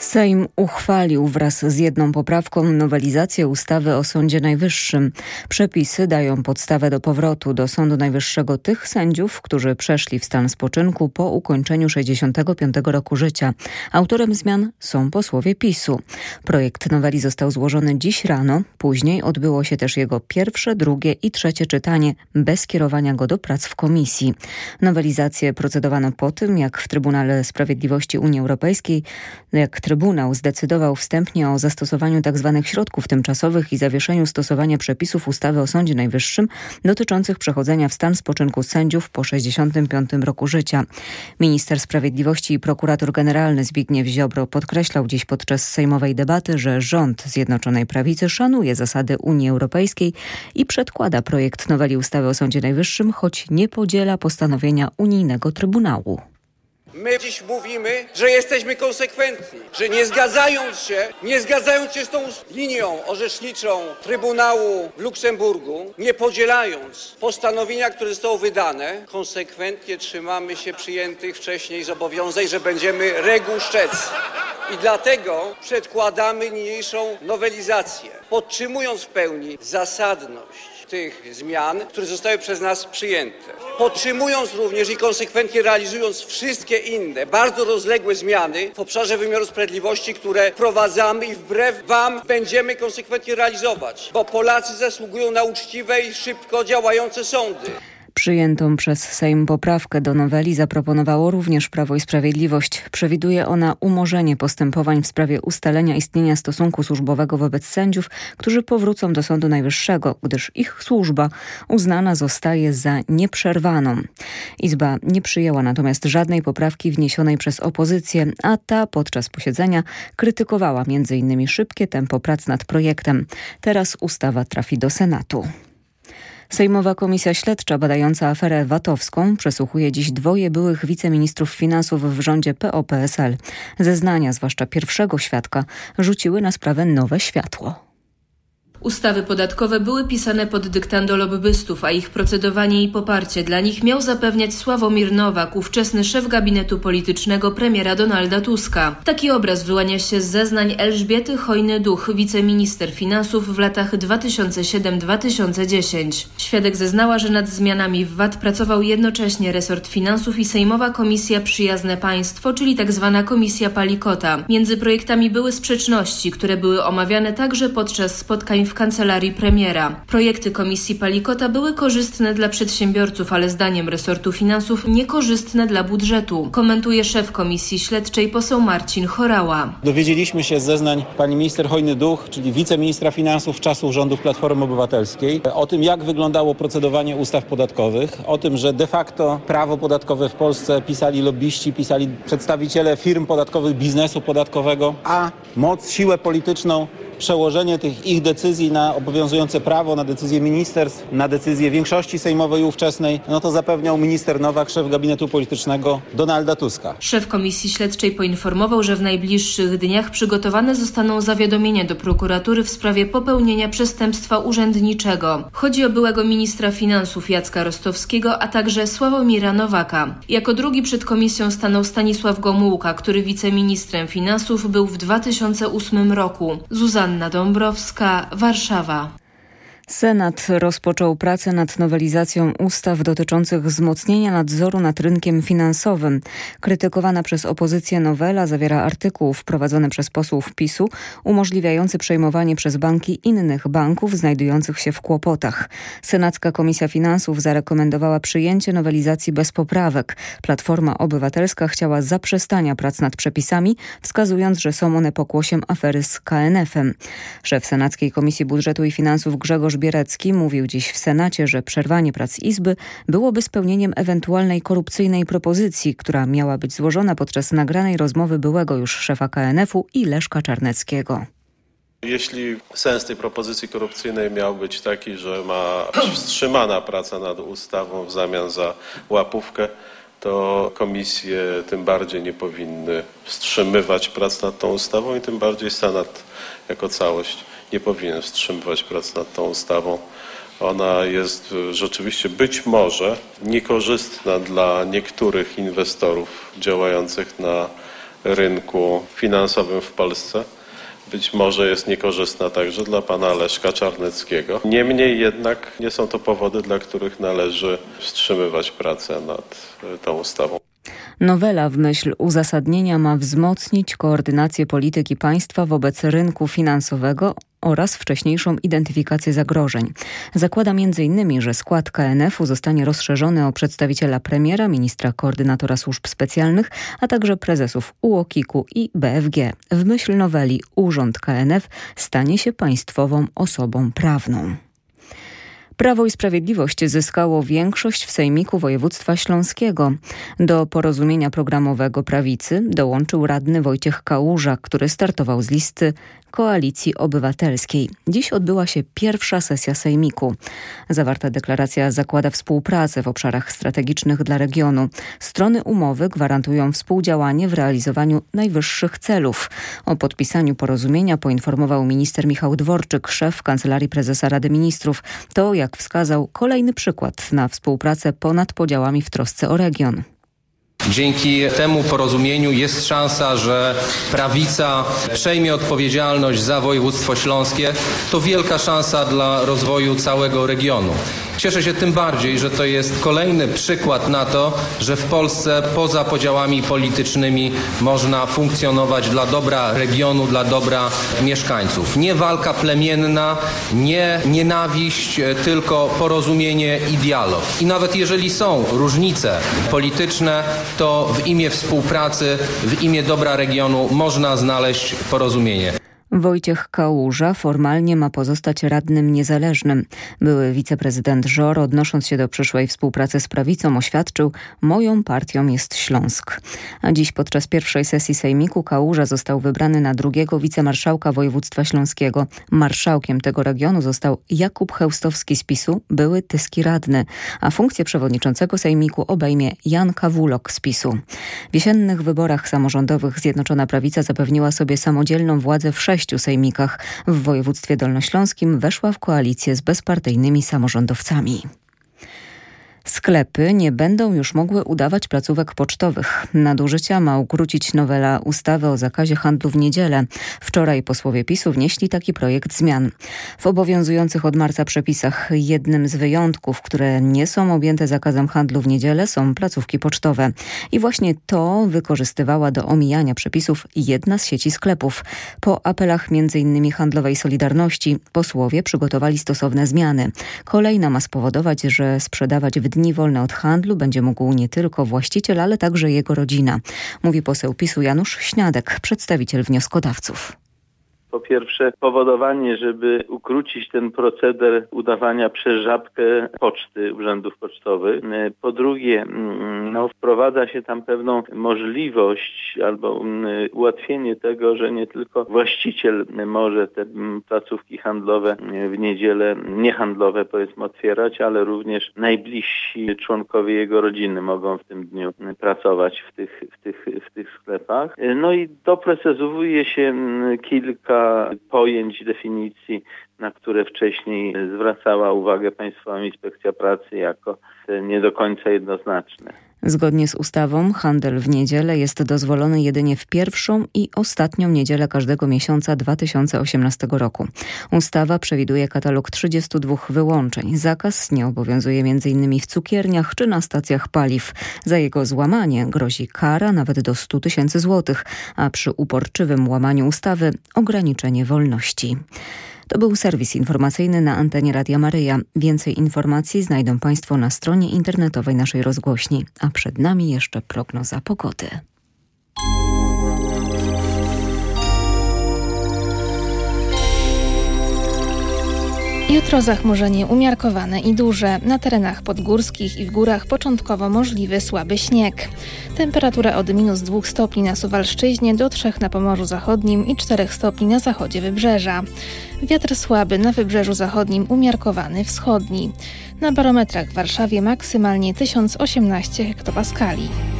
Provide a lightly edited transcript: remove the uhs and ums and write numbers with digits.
Sejm uchwalił wraz z jedną poprawką nowelizację ustawy o Sądzie Najwyższym. Przepisy dają podstawę do powrotu do Sądu Najwyższego tych sędziów, którzy przeszli w stan spoczynku po ukończeniu 65 roku życia. Autorem zmian są posłowie PiS-u. Projekt noweli został złożony dziś rano. Później odbyło się też jego pierwsze, drugie i trzecie czytanie bez kierowania go do prac w komisji. Nowelizację procedowano po tym, jak w Trybunale Sprawiedliwości Unii Europejskiej Trybunał zdecydował wstępnie o zastosowaniu tzw. środków tymczasowych i zawieszeniu stosowania przepisów ustawy o Sądzie Najwyższym dotyczących przechodzenia w stan spoczynku sędziów po 65 roku życia. Minister Sprawiedliwości i prokurator generalny Zbigniew Ziobro podkreślał dziś podczas sejmowej debaty, że rząd Zjednoczonej Prawicy szanuje zasady Unii Europejskiej i przedkłada projekt noweli ustawy o Sądzie Najwyższym, choć nie podziela postanowienia unijnego Trybunału. My dziś mówimy, że jesteśmy konsekwentni, że nie zgadzając się z tą linią orzeczniczą Trybunału w Luksemburgu, nie podzielając postanowienia, które zostało wydane, konsekwentnie trzymamy się przyjętych wcześniej zobowiązań, że będziemy reguł strzec. I dlatego przedkładamy niniejszą nowelizację, podtrzymując w pełni zasadność tych zmian, które zostały przez nas przyjęte. Podtrzymując również i konsekwentnie realizując wszystkie inne, bardzo rozległe zmiany w obszarze wymiaru sprawiedliwości, które wprowadzamy i wbrew wam będziemy konsekwentnie realizować, bo Polacy zasługują na uczciwe i szybko działające sądy. Przyjętą przez Sejm poprawkę do noweli zaproponowało również Prawo i Sprawiedliwość. Przewiduje ona umorzenie postępowań w sprawie ustalenia istnienia stosunku służbowego wobec sędziów, którzy powrócą do Sądu Najwyższego, gdyż ich służba uznana zostaje za nieprzerwaną. Izba nie przyjęła natomiast żadnej poprawki wniesionej przez opozycję, a ta podczas posiedzenia krytykowała m.in. szybkie tempo prac nad projektem. Teraz ustawa trafi do Senatu. Sejmowa Komisja Śledcza badająca aferę VAT-owską przesłuchuje dziś dwoje byłych wiceministrów finansów w rządzie PO-PSL. Zeznania, zwłaszcza pierwszego świadka, rzuciły na sprawę nowe światło. Ustawy podatkowe były pisane pod dyktando lobbystów, a ich procedowanie i poparcie dla nich miał zapewniać Sławomir Nowak, ówczesny szef gabinetu politycznego premiera Donalda Tuska. Taki obraz wyłania się z zeznań Elżbiety Hojny-Duch, wiceminister finansów w latach 2007-2010. Świadek zeznała, że nad zmianami w VAT pracował jednocześnie resort finansów i Sejmowa Komisja Przyjazne Państwo, czyli tzw. Komisja Palikota. Między projektami były sprzeczności, które były omawiane także podczas spotkań w kancelarii premiera. Projekty Komisji Palikota były korzystne dla przedsiębiorców, ale zdaniem resortu finansów niekorzystne dla budżetu, komentuje szef Komisji Śledczej poseł Marcin Horała. Dowiedzieliśmy się z zeznań pani minister Hojny-Duch, czyli wiceministra finansów czasów rządów Platformy Obywatelskiej, o tym, jak wyglądało procedowanie ustaw podatkowych, o tym, że de facto prawo podatkowe w Polsce pisali lobbyści, pisali przedstawiciele firm podatkowych, biznesu podatkowego, a moc, siłę polityczną, przełożenie tych ich decyzji na obowiązujące prawo, na decyzje ministerstw, na decyzje większości sejmowej ówczesnej, to zapewniał minister Nowak, szef gabinetu politycznego Donalda Tuska. Szef Komisji Śledczej poinformował, że w najbliższych dniach przygotowane zostaną zawiadomienia do prokuratury w sprawie popełnienia przestępstwa urzędniczego. Chodzi o byłego ministra finansów Jacka Rostowskiego, a także Sławomira Nowaka. Jako drugi przed komisją stanął Stanisław Gomułka, który wiceministrem finansów był w 2008 roku. Zuzanna Dąbrowska, Warszawa. Senat rozpoczął pracę nad nowelizacją ustaw dotyczących wzmocnienia nadzoru nad rynkiem finansowym. Krytykowana przez opozycję nowela zawiera artykuł wprowadzony przez posłów PiS-u umożliwiający przejmowanie przez banki innych banków znajdujących się w kłopotach. Senacka Komisja Finansów zarekomendowała przyjęcie nowelizacji bez poprawek. Platforma Obywatelska chciała zaprzestania prac nad przepisami, wskazując, że są one pokłosiem afery z KNF-em. Szef Senackiej Komisji Budżetu i Finansów Grzegorz Bierecki mówił dziś w Senacie, że przerwanie prac Izby byłoby spełnieniem ewentualnej korupcyjnej propozycji, która miała być złożona podczas nagranej rozmowy byłego już szefa KNF-u i Leszka Czarneckiego. Jeśli sens tej propozycji korupcyjnej miał być taki, że ma wstrzymana praca nad ustawą w zamian za łapówkę, to komisje tym bardziej nie powinny wstrzymywać prac nad tą ustawą i tym bardziej Senat jako całość nie powinien wstrzymywać prac nad tą ustawą. Ona jest rzeczywiście być może niekorzystna dla niektórych inwestorów działających na rynku finansowym w Polsce. Być może jest niekorzystna także dla pana Leszka Czarneckiego. Niemniej jednak nie są to powody, dla których należy wstrzymywać pracę nad tą ustawą. Nowela w myśl uzasadnienia ma wzmocnić koordynację polityki państwa wobec rynku finansowego oraz wcześniejszą identyfikację zagrożeń. Zakłada m.in., że skład KNF-u zostanie rozszerzony o przedstawiciela premiera, ministra koordynatora służb specjalnych, a także prezesów UOKiK-u i BFG. W myśl noweli Urząd KNF stanie się państwową osobą prawną. Prawo i Sprawiedliwość zyskało większość w Sejmiku Województwa Śląskiego. Do porozumienia programowego prawicy dołączył radny Wojciech Kałuża, który startował z listy Koalicji Obywatelskiej. Dziś odbyła się pierwsza sesja Sejmiku. Zawarta deklaracja zakłada współpracę w obszarach strategicznych dla regionu. Strony umowy gwarantują współdziałanie w realizowaniu najwyższych celów. O podpisaniu porozumienia poinformował minister Michał Dworczyk, szef Kancelarii Prezesa Rady Ministrów. To, jak wskazał, kolejny przykład na współpracę ponad podziałami w trosce o region. Dzięki temu porozumieniu jest szansa, że prawica przejmie odpowiedzialność za województwo śląskie. To wielka szansa dla rozwoju całego regionu. Cieszę się tym bardziej, że to jest kolejny przykład na to, że w Polsce poza podziałami politycznymi można funkcjonować dla dobra regionu, dla dobra mieszkańców. Nie walka plemienna, nie nienawiść, tylko porozumienie i dialog. I nawet jeżeli są różnice polityczne, to w imię współpracy, w imię dobra regionu można znaleźć porozumienie. Wojciech Kałuża formalnie ma pozostać radnym niezależnym. Były wiceprezydent Żor, odnosząc się do przyszłej współpracy z prawicą, oświadczył: moją partią jest Śląsk. A dziś podczas pierwszej sesji Sejmiku Kałuża został wybrany na drugiego wicemarszałka województwa śląskiego. Marszałkiem tego regionu został Jakub Chełstowski z PiS-u, były tyski radny, a funkcję przewodniczącego Sejmiku obejmie Jan Kawulok z PiS-u. W jesiennych wyborach samorządowych Zjednoczona Prawica zapewniła sobie samodzielną władzę w 6 sejmikach. W województwie dolnośląskim weszła w koalicję z bezpartyjnymi samorządowcami. Sklepy nie będą już mogły udawać placówek pocztowych. Nadużycia ma ukrócić nowela ustawy o zakazie handlu w niedzielę. Wczoraj posłowie PiS-u wnieśli taki projekt zmian. W obowiązujących od marca przepisach jednym z wyjątków, które nie są objęte zakazem handlu w niedzielę, są placówki pocztowe. I właśnie to wykorzystywała do omijania przepisów jedna z sieci sklepów. Po apelach m.in. Handlowej Solidarności posłowie przygotowali stosowne zmiany. Kolejna ma spowodować, że sprzedawać w dni wolne od handlu będzie mógł nie tylko właściciel, ale także jego rodzina. Mówi poseł PiS-u Janusz Śniadek, przedstawiciel wnioskodawców. Po pierwsze, powodowanie, żeby ukrócić ten proceder udawania przez żabkę poczty, urzędów pocztowych. Po drugie, wprowadza się tam pewną możliwość albo ułatwienie tego, że nie tylko właściciel może te placówki handlowe w niedzielę, niehandlowe powiedzmy otwierać, ale również najbliżsi członkowie jego rodziny mogą w tym dniu pracować w tych sklepach. No i doprecyzowuje się kilka pojęć, definicji, na które wcześniej zwracała uwagę Państwowa Inspekcja Pracy jako nie do końca jednoznaczne. Zgodnie z ustawą handel w niedzielę jest dozwolony jedynie w pierwszą i ostatnią niedzielę każdego miesiąca 2018 roku. Ustawa przewiduje katalog 32 wyłączeń. Zakaz nie obowiązuje m.in. w cukierniach czy na stacjach paliw. Za jego złamanie grozi kara nawet do 100 000 złotych, a przy uporczywym łamaniu ustawy ograniczenie wolności. To był serwis informacyjny na antenie Radia Maryja. Więcej informacji znajdą Państwo na stronie internetowej naszej rozgłośni. A przed nami jeszcze prognoza pogody. Jutro zachmurzenie umiarkowane i duże. Na terenach podgórskich i w górach początkowo możliwy słaby śnieg. Temperatura od -2 stopni na Suwalszczyźnie do 3 na Pomorzu Zachodnim i 4 stopni na zachodzie wybrzeża. Wiatr słaby na wybrzeżu zachodnim, umiarkowany wschodni. Na barometrach w Warszawie maksymalnie 1018 hektopaskali.